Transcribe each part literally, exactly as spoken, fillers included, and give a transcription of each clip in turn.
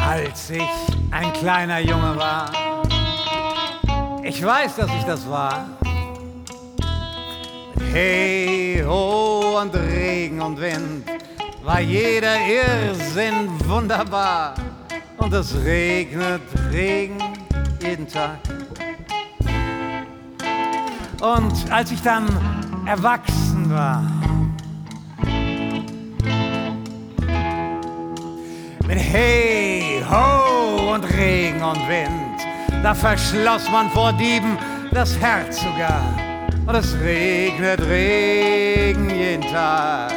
Als ich ein kleiner Junge war, ich weiß, dass ich das war. Hey, ho und Regen und Wind, war jeder Irrsinn wunderbar. Und es regnet Regen jeden Tag. Und als ich dann erwachsen war, mit Hey, Ho und Regen und Wind, da verschloss man vor Dieben das Herz sogar. Und es regnet Regen jeden Tag.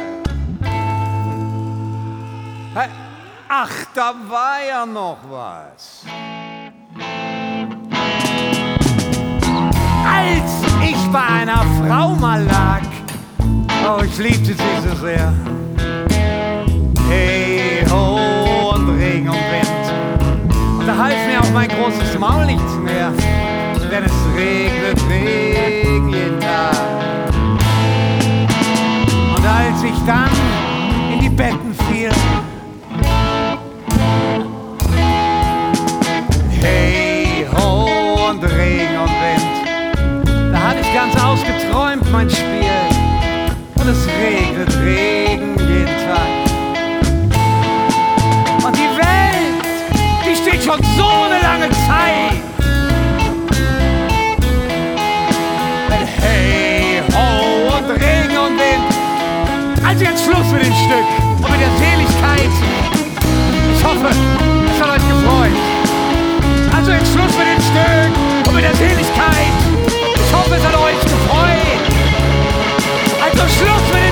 Ach, da war ja noch was. Als ich bei einer Frau mal lag, oh, ich liebte sie so sehr. Hey, ho und Regen und Wind, und da half mir auch mein großes Maul nichts mehr, denn es regnet Regen jeden Tag. Und als ich dann in die Betten fiel, hey, ho und Regen und Wind, da hatte ich ganz ausgeträumt mein Spiel. Und es regnet Regen jeden Tag. Und die Welt, die steht schon so eine lange Zeit mit Hey, Ho und Regen und Wind. Also jetzt Schluss mit dem Stück und mit der Seligkeit. Ich hoffe, es hat euch gefreut. Also jetzt Schluss mit dem Stück und mit der Seligkeit. Ich hoffe, es hat euch gefreut. Also Schluss mit